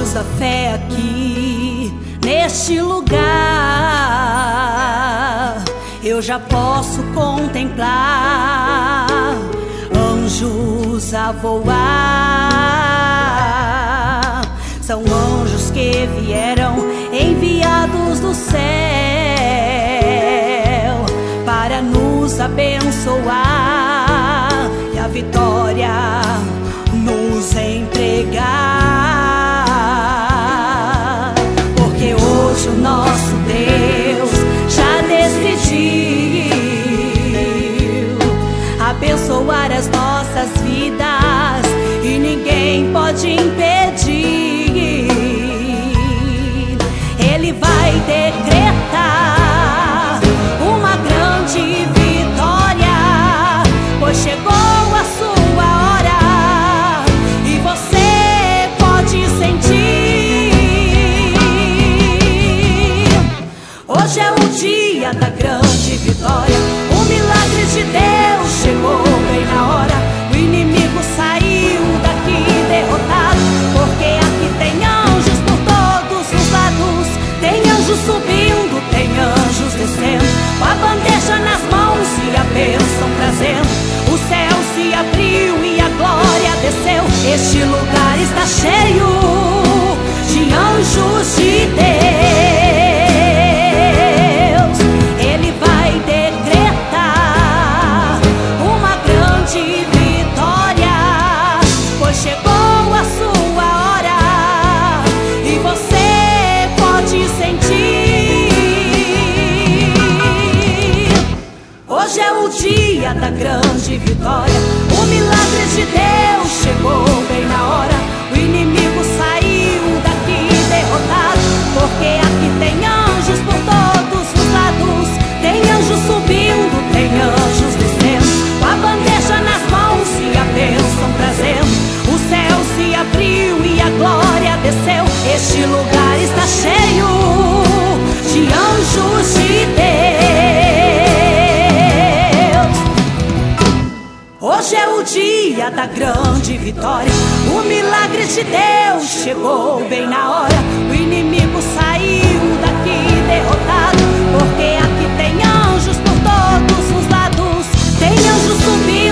luz da fé aqui, neste lugar, eu já posso contemplar anjos a voar. São anjos que vieram enviados do céu para nos abençoar e a vitória nos entregar. Porque hoje o nosso Deus já decidiu abençoar as nossas vidas e ninguém pode impedir. Ele vai decretar uma grande vitória, pois chegou a sua hora e você pode sentir. Hoje é o dia da grande vitória, o milagre de Deus chegou bem na hora. O inimigo saiu daqui derrotado, porque aqui tem anjos por todos os lados. Tem anjos subindo, tem anjos descendo, com a bandeja nas mãos e a bênção trazendo. O céu se abriu e a glória desceu. Este lugar está cheio de anjos de Deus. Ele vai decretar uma grande vitória, pois chegou a sua hora e você pode sentir. Hoje é o dia da grande vitória, o milagre de Deus chegou bem na hora. O inimigo saiu daqui derrotado, porque aqui tem anjos por todos os lados. Tem anjos subindo, tem anjos descendo, com a bandeja nas mãos e a bênção trazendo. O céu se abriu e a glória desceu. Este lugar está cheio de anjos de Deus. Hoje é o dia da grande vitória, o milagre de Deus chegou bem na hora. O inimigo saiu daqui derrotado, porque aqui tem anjos por todos os lados. Tem anjos subindo,